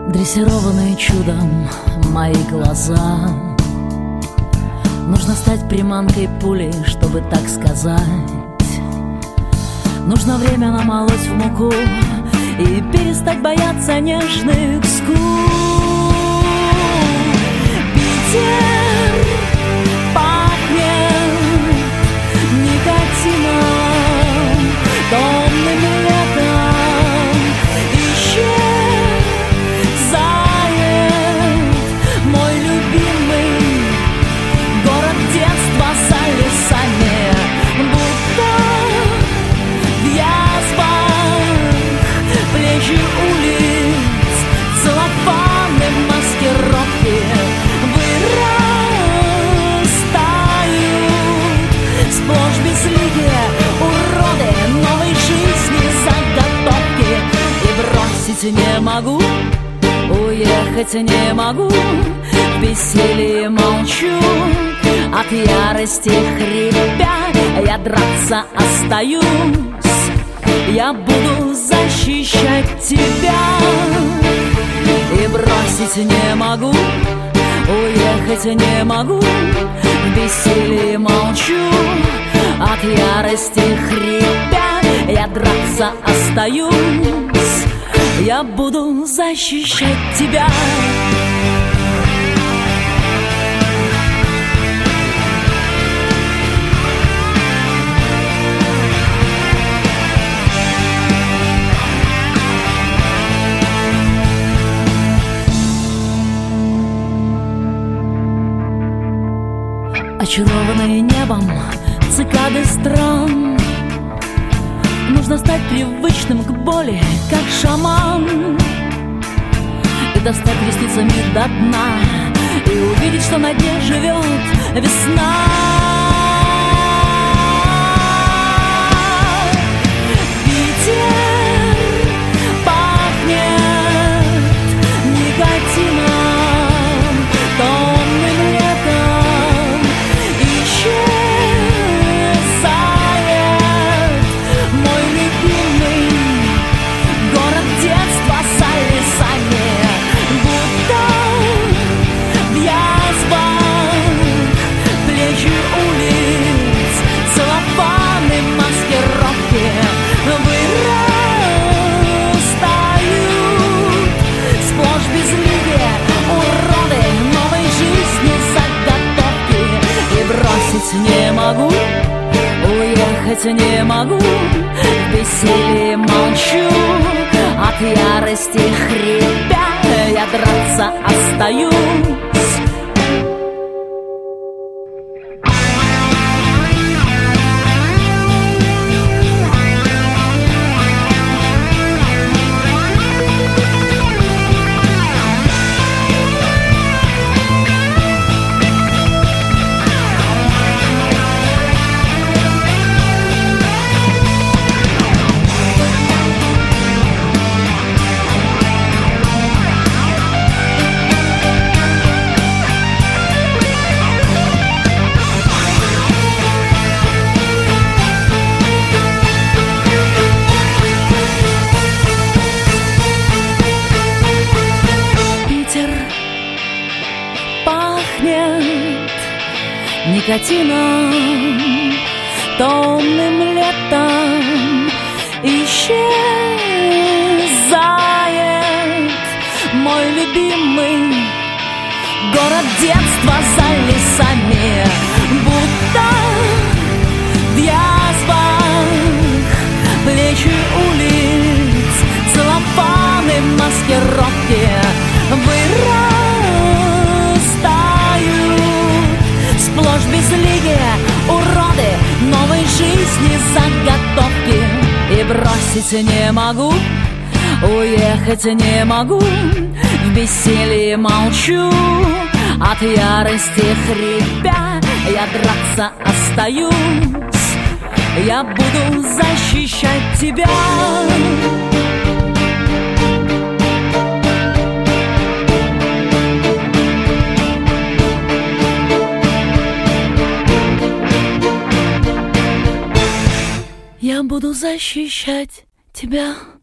Дрессированные чудом мои глаза. Нужно стать приманкой пули, чтобы так сказать. Нужно время намолоть в муку и перестать бояться нежных скул. Питер пахнет никотином, томным летом. Исчезает мой любимый город детства за лесами, будто в язвах плечи улиц, целлофаны, маскировки вырастают сплошь безликие уроды новой жизни, заготовки. И бросить не могу, уехать не могу, в бессилии молчу, от ярости хрипя я драться остаюсь. Я буду защищать тебя. И бросить не могу, уехать не могу, в бессилии молчу, от ярости хрипя я драться остаюсь. Я буду защищать тебя. Очарованные небом цикады стран, нужно стать привычным к боли, как шаман, и достать ресницами до дна, и увидеть, что на дне живет весна. Питер пахнет никотином, томным летом. Исчезает мой любимый город детства за лесами, будто в язвах плечи улиц, целлофаны, маскировки вырастают сплошь безликие уроды новой жизни, заготовки. И бросить не могу, уехать не могу, в бессилии молчу, от ярости хрипя я драться остаюсь. Никотином, томным летом. Исчезает мой любимый город детства за лесами, будто в язвах плечи улиц, целлофаны, маскировки вырастают сплошь безликие уроды новой жизни, заготовки. И бросить не могу, уехать не могу, в бессилии молчу, от ярости хрипя я драться остаюсь. Я буду защищать тебя. Я буду защищать тебя.